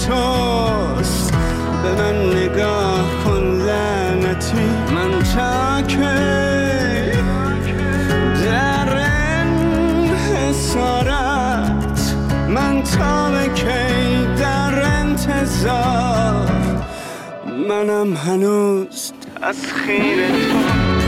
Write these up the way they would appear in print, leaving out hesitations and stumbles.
توست. به من نگاه کن لعنتی، من تاکی در انحصارت، من تا کی در انتظار، منم هنوز تسخیر تو.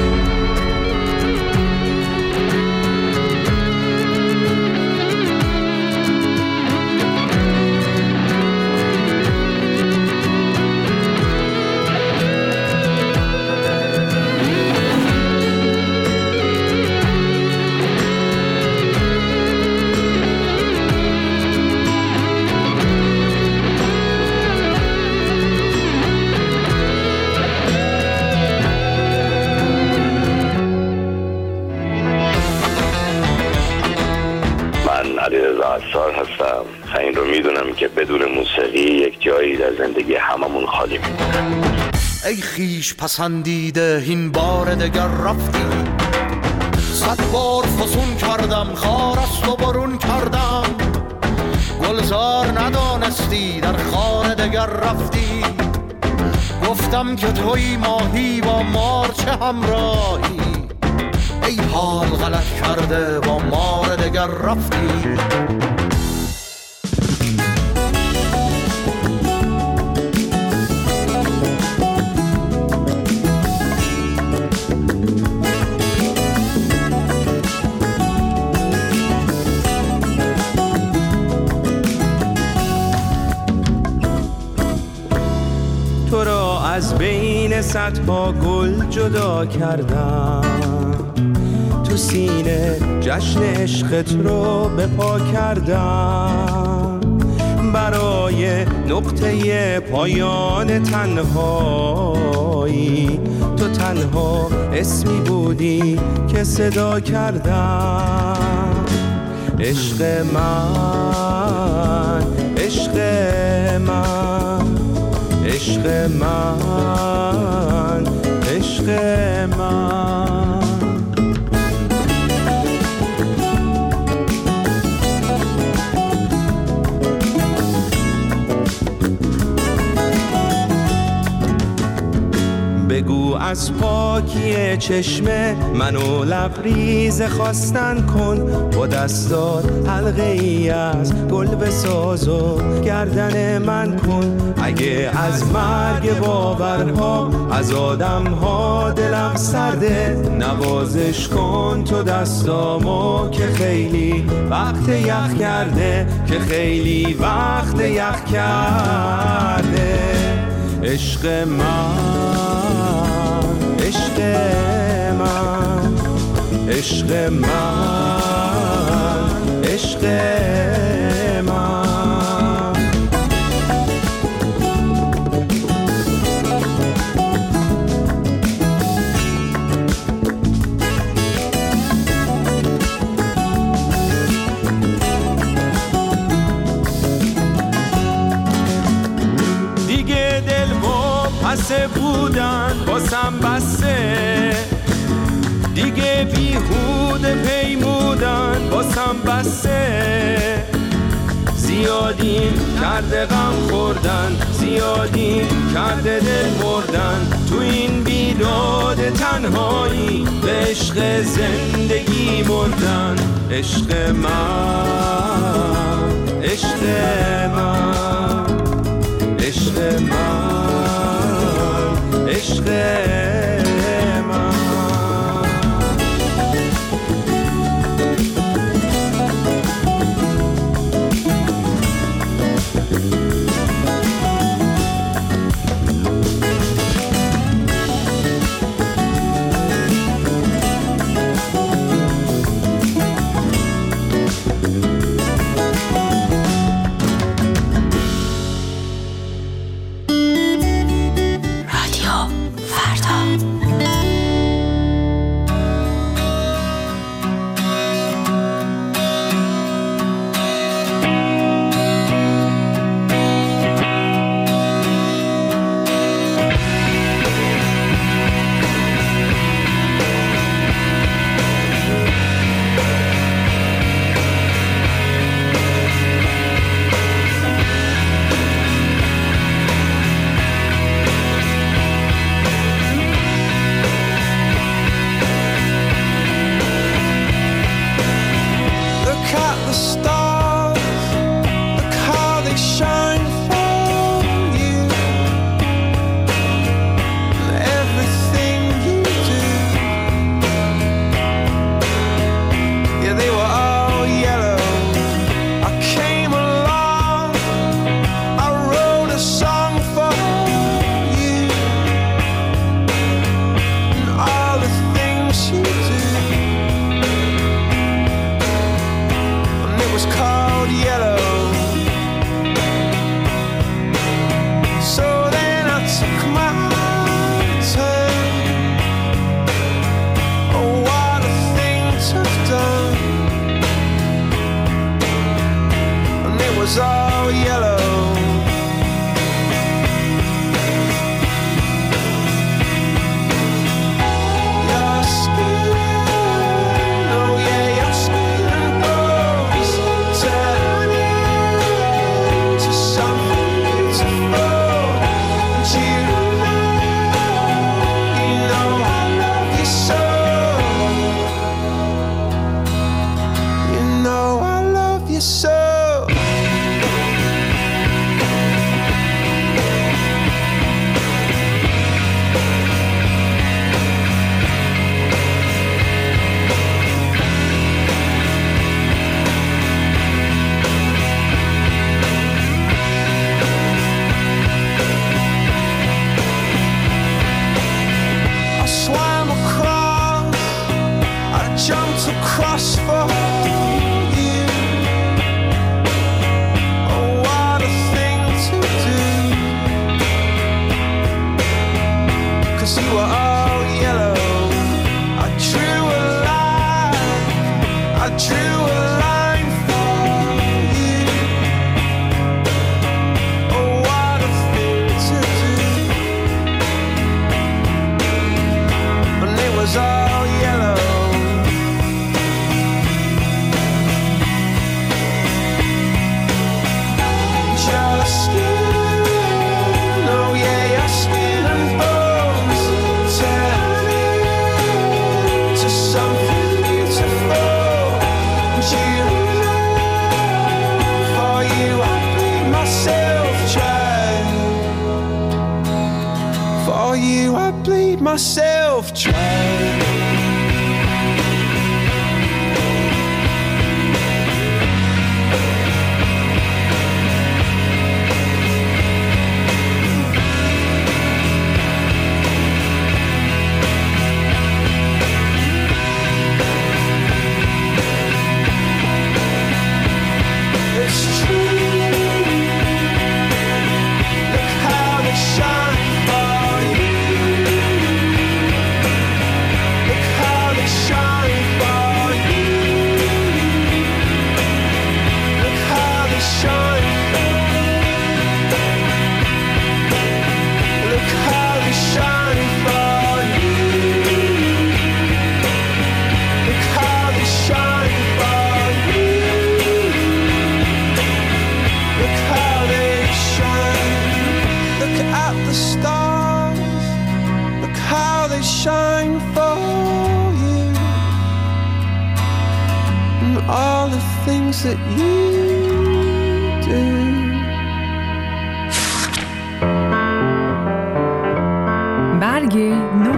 علیرضا هستم. این رو میدونم که بدون موسیقی یک جایی در زندگی هممون خالی میمونه. ای خیش پسندیده این بار دگر رفتی، 100 بار فسون کردم خار است و برون کردم، گلزار ندانستی در خار دگر رفتی، گفتم که توی ماهی با مار چه همراهی، ای حال غلط کرده با مار دگر رفتی. تو را از بین صدها گل جدا کردم، تو سینه جشن عشقت رو به پا کردم، برای نقطه پایان تنهایی تو تنها اسمی بودی که صدا کردم. عشق من، عشق من، عشق من، عشق من. بگو از پاکی چشمه منو لبریز خواستن کن، با دستات حلقه ای از گل بساز و گردن من کن. اگه از مرگ باورها از آدمها دلم سرده، نوازش کن تو دستامو که خیلی وقت یخ کرده، که خیلی وقت یخ کرده. عشق من، عشق من، عشق من، عشق من. دیگه دل و پسه بودن باسم بسته، دیگه بیهوده پیمودن باسم بسته، زیادی کرده غم خوردن، زیادی کرده دل مردن، تو این بیداد تنهایی به عشق زندگی مردن. عشق من، عشق من، عشق من، عشق من. you were all yellow. I drew a line for you. Oh, what a thing to do. And it was all yellow. Your skin, oh yeah, your skin and bones turn to something beautiful. And you, for you I bleed myself dry. For you I bleed myself dry. That you do. برگ نو.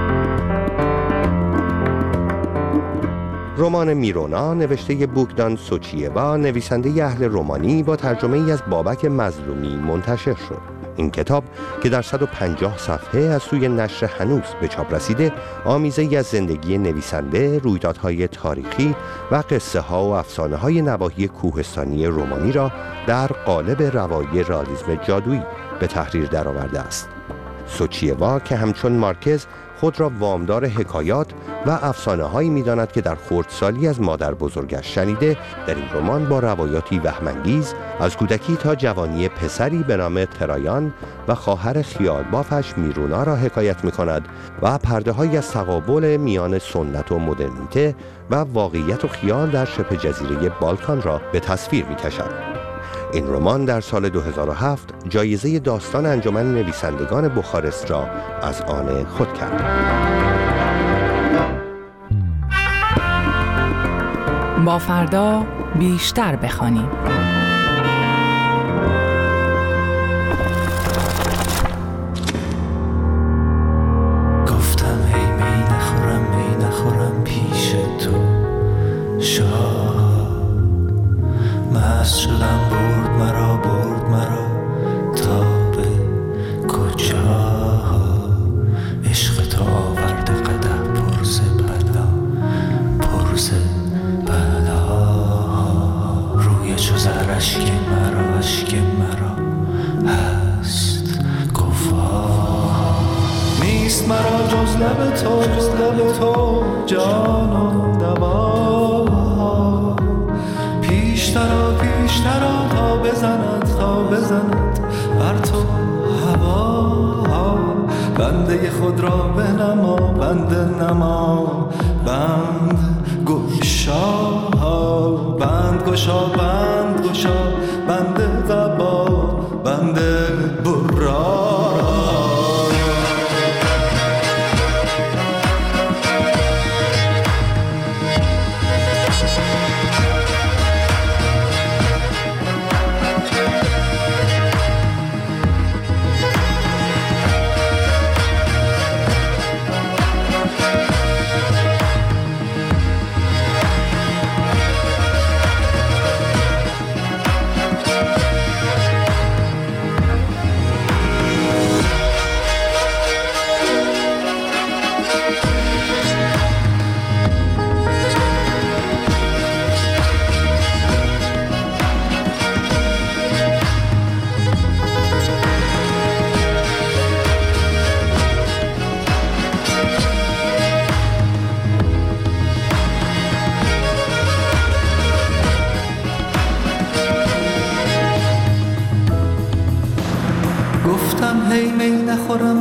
رمان میرونا نوشته بوگدان سوچیوا، نویسنده اهل رومانی، با ترجمه ای از بابک مظلومی منتشر شد. این کتاب که در 150 صفحه از سوی نشر هنوز به چاپ رسیده، آمیزه‌ای از زندگی نویسنده، رویدادهای تاریخی و قصه ها و افسانه های نواحی کوهستانی رومانی را در قالب روایی رئالیسم جادویی به تحریر درآورده است. سوچیوا که همچون مارکز خود را وامدار حکایات و افسانه هایی می داند که در خردسالی از مادر بزرگش شنیده، در این رمان با روایاتی وهم‌انگیز از کودکی تا جوانی پسری به نام ترایان و خواهر خیال بافش میرونا را حکایت می کند و پرده های از تقابل میان سنت و مدرنیته و واقعیت و خیال در شبه جزیره بالکان را به تصویر می کشد. این رمان در سال 2007 جایزه داستان انجمن نویسندگان بخارست را از آن خود کرد. با فردا بیشتر بخوانیم. گفتم هی می نخورم پیش تو شاد، مست شدم برد مرا تا به کجا، عشق تو آورده قدح پرز بلا روی چو زر اشک مرا هست گفا، نیست مرا جز لب تو جان و دوا، پیشترا تا بزند بر تو هوا، بنده خود را بنما بنده نما، بند گشا بنده قبا بنده برا.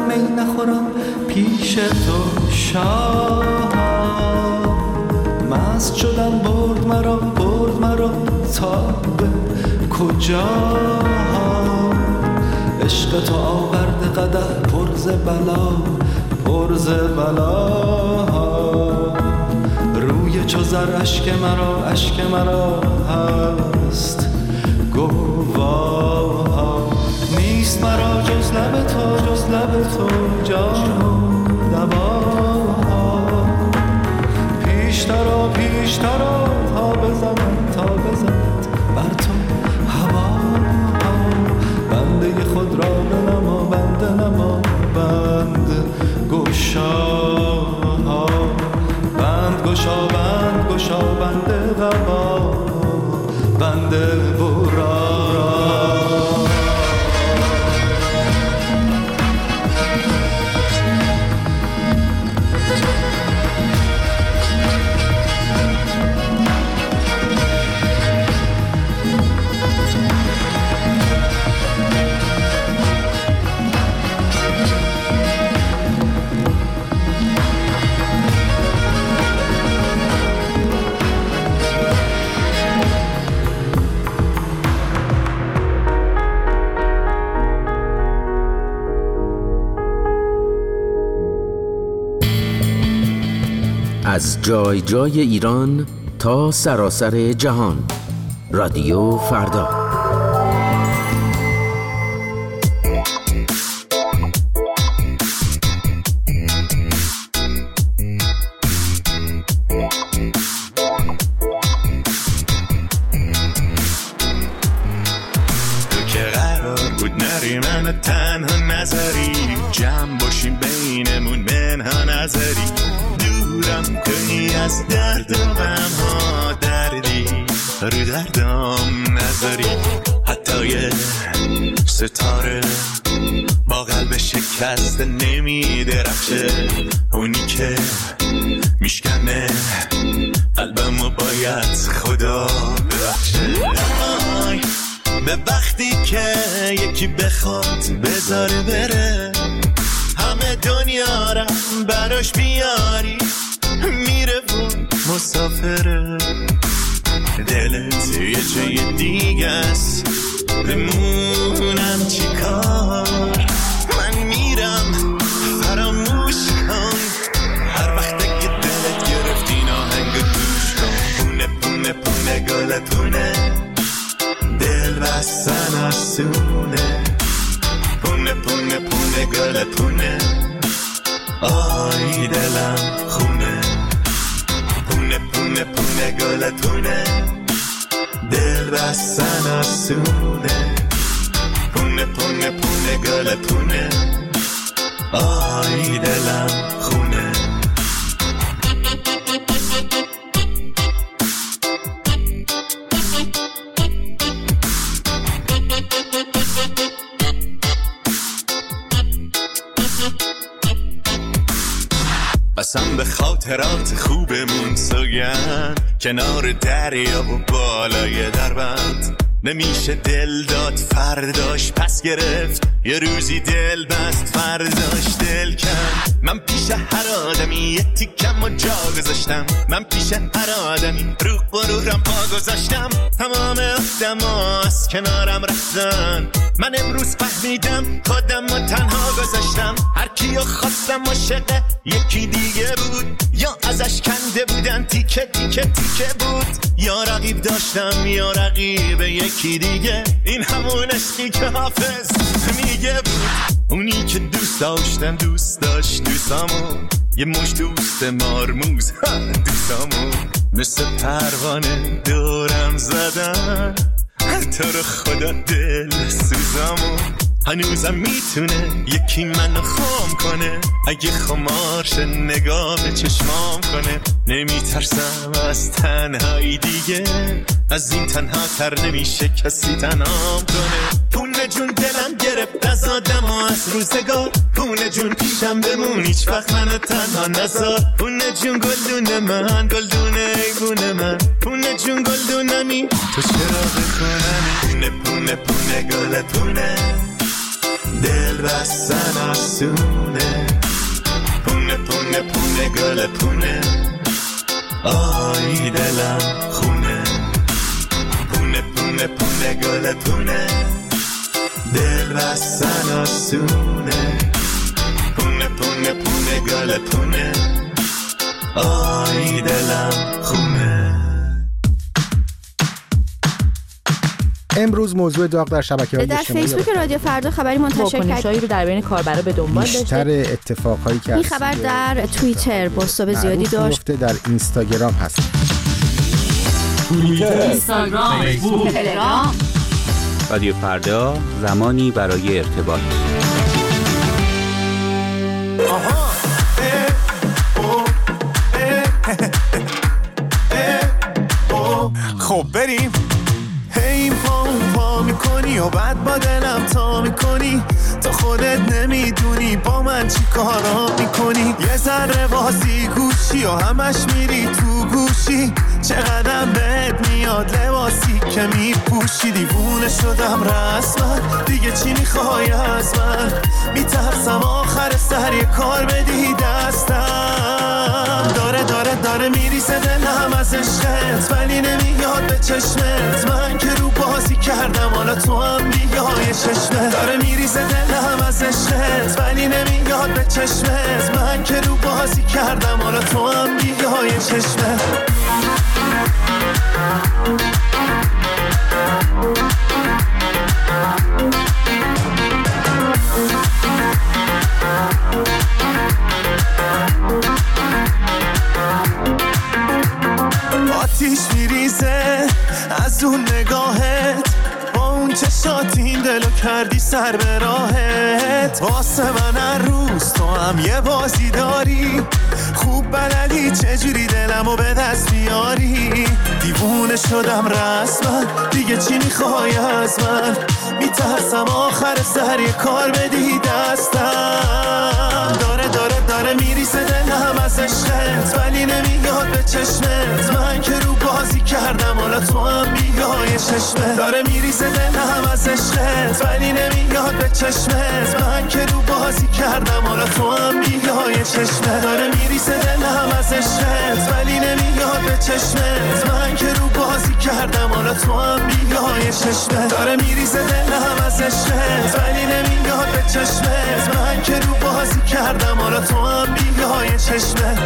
می نخورم پیش تو شاه. مست شدم برد مرا تا به کجا. عشق تو آورده قدح پر ز بلا. روی چو زر اشک مرا هست گواه. نیست مرا جز لب تو جان و دوا. پیشتر تا بزند بر تو هوا. بنده خود را بنما بند گشا بند قبا بند برا. از جای جای ایران تا سراسر جهان. رادیو فردا. تو که قرار بود نری منو تنها نذاری، جمع باشیم بینمون منها نذاری، دورم کنی از درد و غم ها، دردی رو دردم نذاری. حتی یه ستاره با قلب شکسته نمیدرخشه، اونی که میشکنه قلبمو باید خدا ببخشه. به وقتی که یکی بخواد بذاره بره، همه دنیا را براش بیاری، میره و مسافره. دلت یه جای دیگه است، بمونم چی کار؟ من میرم فراموش کن. هر وقت که دلت گرفت این آهنگ گوش کن. پونه پونه پونه گل پونه، دل بستن آسونه. پونه پونه پونه گل پونه، آی دلم خونه. پونه پونه پونه گل پونه، دل بستن آسونه. پونه پونه پونه گل پونه، آی دلم خونه. قسم به خاطرات خوبمون سوگند، کنار دریا و بالای دربند. نمیشه دل داد فرداش پس گرفت، یه روزی دل بست فرداش دل کن. من پیش هر آدمی یه تیکم و جا گذاشتم، من پیش هر آدمی رو غرورم پا گذاشتم. تمام آدما از کنارم رفتن، من امروز فهمیدم خودم رو تنها گذاشتم. هر کیو خواستم عاشق یکی دیگه بود، یا ازش کنده بودن تیکه تیکه تیکه بود، یا رقیب داشتم یا رقیب یکی دیگه. این همون عشقی که حافظ میگه بود، اونی که دوست داشتم دوست داشت دوستامو، یه مش دوست مارموز دوستامو مثل پروانه دورم زدن. تو رو خدا دل سوزامو، هنوزم میتونه یکی منو خام کنه، اگه خمارش نگاه به چشمام کنه. نمیترسم از تنهایی دیگه، از این تنها تر نمیشه کسی تنهام کنه. پونه جون دلم گرفت از آدم و از روزگار، پونه جون پیشم بمون هیچ وقت منو تنها نذار. پونه جون گلدون من، گلدون ایگون من، پونه جون گلدونمی تو چرا بکنم. پونه پونه پونه گل پونه، دل بستن آسونه، پونه پونه پونه گل پونه، آی دلم خونه، پونه پونه پونه گل پونه، دل بستن آسونه، پونه پونه پونه گل پونه، آی دلم خونه. امروز موضوع داغ در شبکه‌های اجتماعی در فیسبوک رادیو فردا خبری منتشر کرد. واکنش‌هایی رو در بین کاربرا به دنبال داشته. بیشتر اتفاقایی که این خبر در توییتر بازتاب زیادی داشت. در اینستاگرام هست. توییتر، اینستاگرام، فیسبوک، تلگرام. رادیو فردا، زمانی برای ارتباط. آها خب بریم. هی پا میکنی و بعد با دلم تا میکنی، تو خودت نمیدونی با من چی کارا میکنی. یه ذره بازی گوشی و همش میری تو گوشی، چقدر بهت میاد لباسی که میپوشی. دیوونه شدم رسما، دیگه چی میخوای از من؟ میترسم آخر سر یه کار بدی دستم. داره میریزه دلم از عشقت، ولی نمیاد به چشمت. من که رو بازی کردم حالا تو هم بیای چشمت. داره میریزه دلم از عشقت، ولی نمیاد به چشمت. من که رو بازی کردم حالا تو هم بیای چشمت. آتیش میریزه از اون نگاهت، با اون چشات این دلو کردی سر به راهت. واسه من هر روز تو هم یه بازی داری، خوب بلدی چجوری دلمو به دست بیاری. دیوونه شدم رسما، دیگه چی میخوای از من؟ میترسم آخر سر یه کار بدی دستم. داره میریزه دلم از عشقت، ولی نمیاد به چشمت. من که رو بازی کردم حالا تو هم بیای چشمت. داره میریزه دلم از عشقت، ولی نمیاد به چشمت. من که رو بازی کردم حالا تو هم بیای چشمت. داره میریزه دلم از عشقت، ولی نمیاد به چشمت. من که رو بازی کردم حالا تو هم بیای چشمت. داره میریزه دلم از عشقت، ولی نمیاد به چشمت. من که رو بازی کردم حالا تو هم بیای چشمت.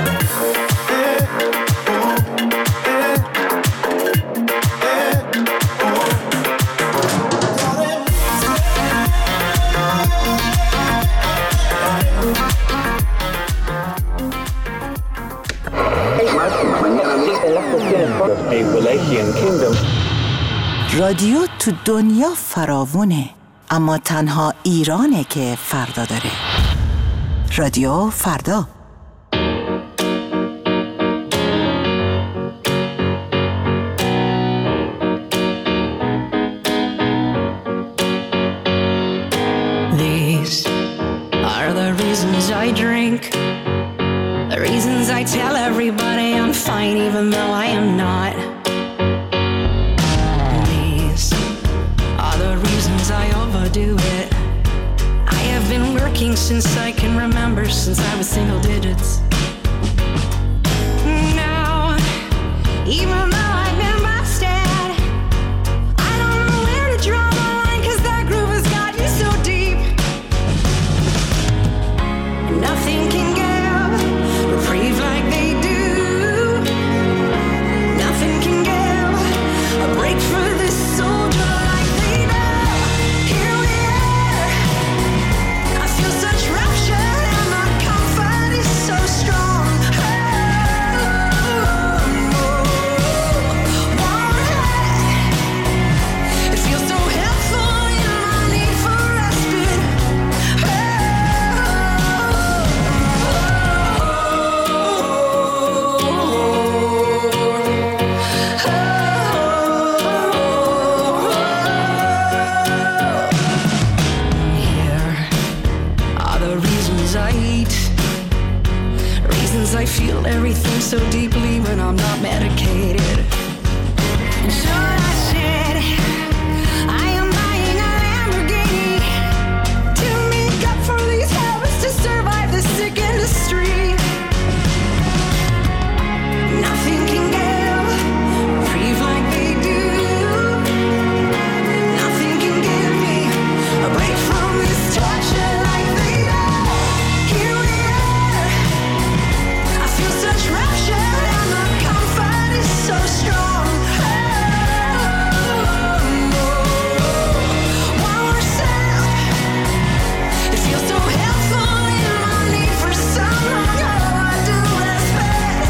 رادیو تو دنیا فراوونه، اما تنها ایرانه که فردا داره. رادیو فردا. These are the reasons I drink, the reasons I tell everybody I'm fine even though I am not. These are the reasons I overdo it. I have been working since I can remember, since I was single digits. Now, even though I've been busted, I don't know where to draw the line, 'cause that groove has got you so deep. And nothing can give reprieve like they do. Nothing can give a break for this soldier like they do. Here we are. I feel such rapture and my comfort is so strong. It feels so helpful in my need for respite. Here are the reasons I eat, reasons I feel everything so deeply when I'm not medicated. And so I said, I am buying a Lamborghini to street. Nothing can give reprieve like they do. Nothing can give me a break from this torture like they do. Here we are. I feel such rapture and the comfort is so strong. One more step. It feels so helpful in my need for someone. Oh, I do respect.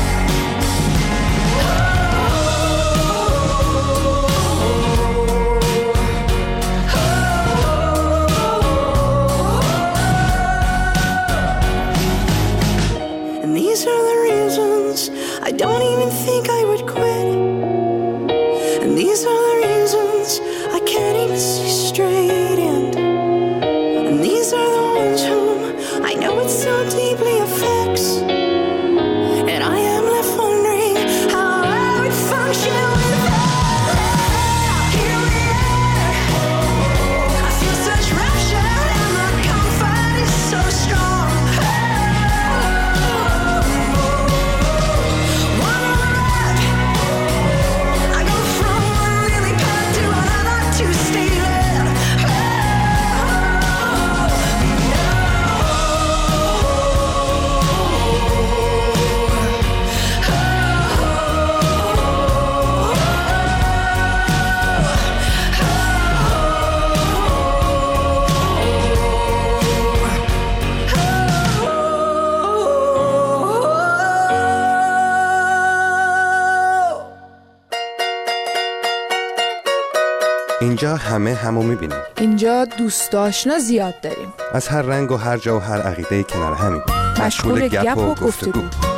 And these are the reasons I don't even think I would quit. And these are the reasons I can't even see straight. And these are the ones whom I know it so deeply affects. And I am left wondering how I would function without. Here we are. I feel such rapture and the comfort is so strong. One breath. I go from one lily pad to another to stay lit. اینجا همه همو میبینیم. اینجا دوست آشنا زیاد داریم. از هر رنگ و هر جا و هر عقیده کنار همیم. مشغول گپ و گفتگو.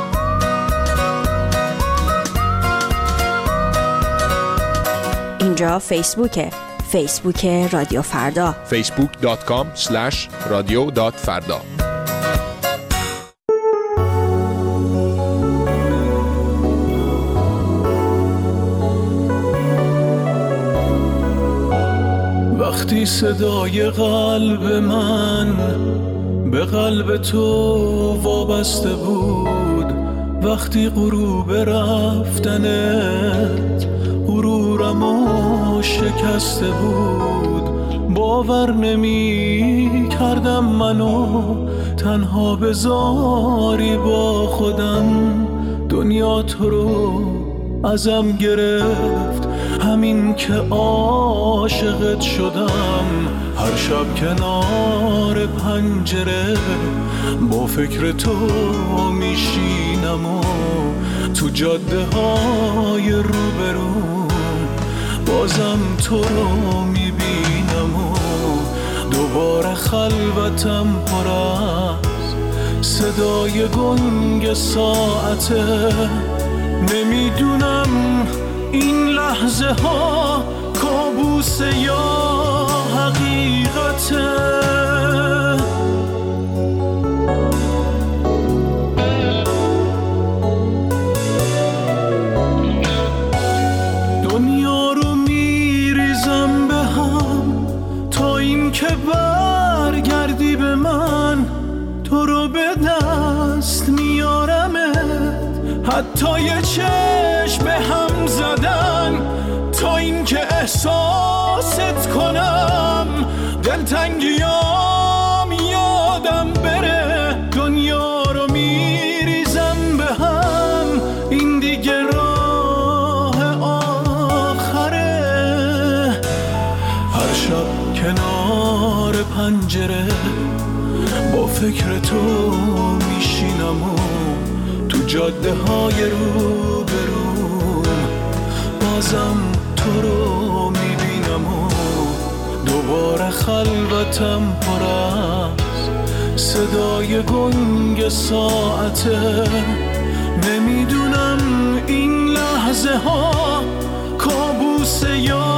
اینجا فیسبوکه. فیسبوک رادیو فردا. facebook.com/radio.farda. وقتی صدای قلب من به قلب تو وابسته بود، وقتی غروب رفتنت غرورمو شکسته بود، باور نمی کردم منو تنها بذاری با خودم. دنیا تو رو ازم گرفت، همین که عاشقت شدم. هر شب کنار پنجره با فکر تو میشینم و تو جاده های روبرو بازم تو رو میبینم و دوباره خلوتم پر از صدای گنگ ساعته. نمیدونم این لحظه ها کابوس یا حقیقته. دنیا رو میریزم به هم تا این که برگردی به من. تو رو به دست میارمت، حتی یه چشم به هم زدن تا این که احساست کنم. دلتنگیام یادم بره، دنیا رو میریزم به هم. این دیگه راه آخره. هر شب کنار پنجره با فکر تو میشینم و تو جاده های رو برو بازم تو رو میبینم و دوباره خلوتم پر از صدای گنگ ساعته. نمیدونم این لحظه ها کابوس یا